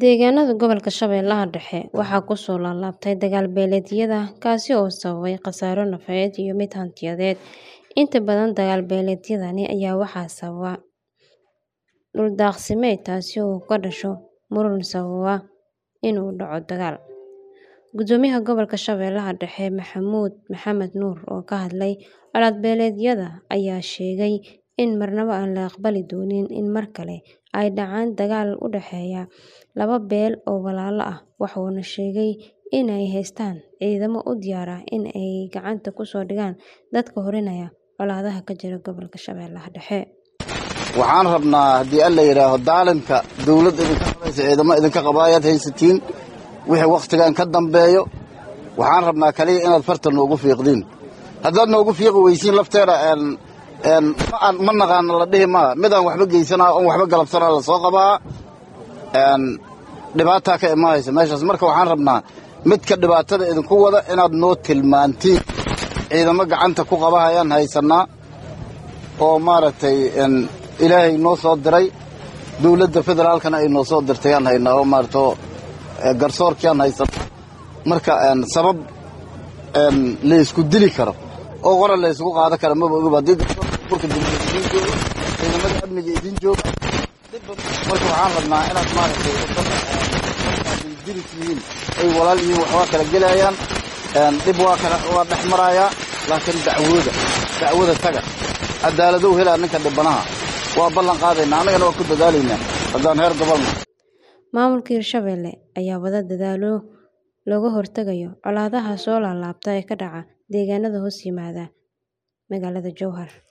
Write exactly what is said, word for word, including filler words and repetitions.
Deegaanada gobolka Shabeellaha Dhexe waxaa ku soo laalaabtay dagaal beeleedyada kaasi oo sababay khasaaro nafeed iyo mid hantiyadeed. Inta badan dagaal beeleedyadani ayaa waxaa sababa dhul daaqsimeed taasi oo ka dhasho muran sababa inuu dhaco dagaal. Gudoomiyaha gobolka Shabeellaha Dhexe Maxamuud Maxamed Nuur oo ka hadlay colaad beeleedyada ayaa sheegay in marnaba aan la aqbali doonin in mar kale ay dhacaan dagaal u dhexeeya laba beel oo walaalo ah. Wuxuuna sheegay in ay haystaan ciidamo u diyaar ah in ay gacanta ku soo dhigaan dadka horinaya colaadaha ka jira gobolka Shabeellaha Dhexe. Waxaan rabnaa haddii alla yiraahdo daalimka dawladda idinka qabaysa ciidamo idinka qabaayad haysatiin wixii waqtigan ka dambeeyo waxaan rabnaa kaliya inaad farta noogu fiiqdiin haddaad noogu fiiqi weysiin lafteeda een een ma naqaan la dhihi ma midaan waxba geysanaa oo waxba galabsanaa la soo qabaa een dhibaato ka imaaysa meeshaas marka waxaan rabnaa midka dhibaatada idinku wada inaad noo tilmaantiin ciidamo gacanta ku qabahayaan haysanaa oo maaragtay een ilaahay noo soo diray dawladda federaalkana ay noo soo dirtay aan haynaa oo maarto garsoorkiyan haysanaa marka een sabab een la isku dili karo oo qoran la isku qaado karo ma oga badid burka ciidamada amniga idin jooga marka waxaan rabnaa inaad maaragtay dilkiin ay walaal yihiin waxba kala gelayaan een dib waa kala waa dhex maraya laakiin dacwada dacwada taga cadaalad uu helaa ninka dhibanaha waa ballan qaadayna anagana waa ku dadaalayna haddaan heer gobolna. Maamulka Hirshabelle ayaa wada dadaalo looga hortagayo colaadaha soo laalaabta ee ka dhaca deegaanada hoos yimaada magaalada Jowhar.